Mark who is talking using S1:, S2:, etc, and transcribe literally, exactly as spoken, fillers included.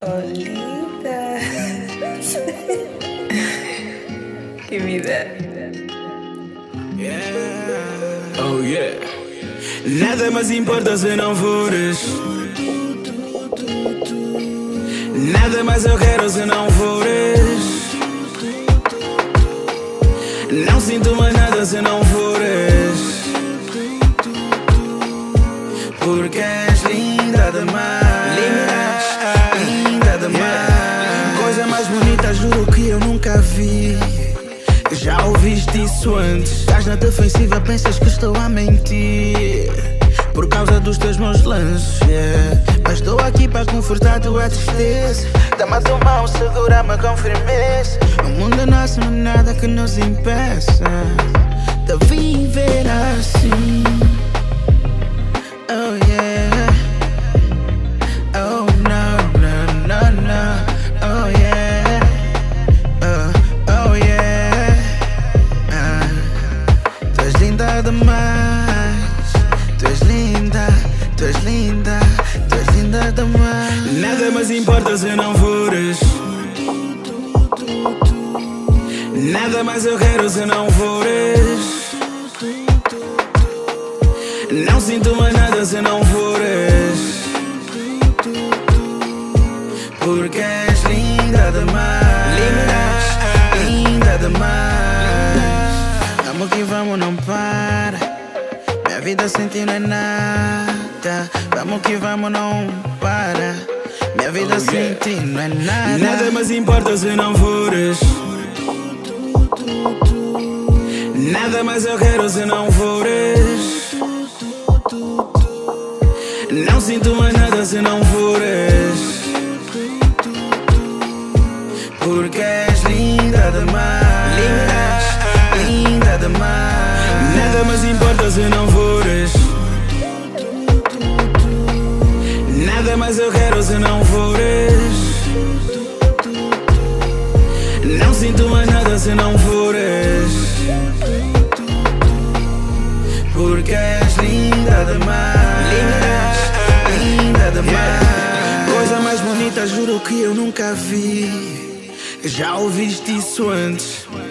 S1: Oh, linda. Que vida.
S2: Yeah. Oh yeah. Nada mais importa se não fores. Nada mais eu quero se não fores. Não sinto mais nada se não fores. Porque és linda demais. Linda, linda demais. Coisa mais bonita, juro que eu nunca vi. Já ouviste isso antes? Estás na defensiva, pensas que estou a mentir por causa dos teus meus lances, yeah. Mas estou aqui para confortar a tua tristeza. Dá-me a tua mão, segura-me com firmeza. O mundo é nosso, não há nada que nos impeça de viver assim. Oh yeah. Oh no, no, no, no. Oh yeah. Oh, oh yeah. Ah. Tu és linda demais. Tu és linda, tu és linda, tu és linda demais. Nada mais importa se não fores. Nada mais eu quero se não fores. Não sinto mais nada se não fores. Porque és linda demais. Linda, linda demais. Vamos que vamos, não para. Minha vida sem ti não é nada. Vamos que vamos, não para. Minha vida oh, sem yeah. ti não é nada. Nada mais importa se não fores. Nada mais eu quero se não fores. Não sinto mais nada se não fores. Porque és linda demais. Linda, linda demais. Nada mais importa se não fores. Nada mais eu quero se não fores. Não sinto mais nada se não fores. Porque és linda demais. Linda, linda demais. Coisa mais bonita, juro que eu nunca vi. Já ouviste isso antes?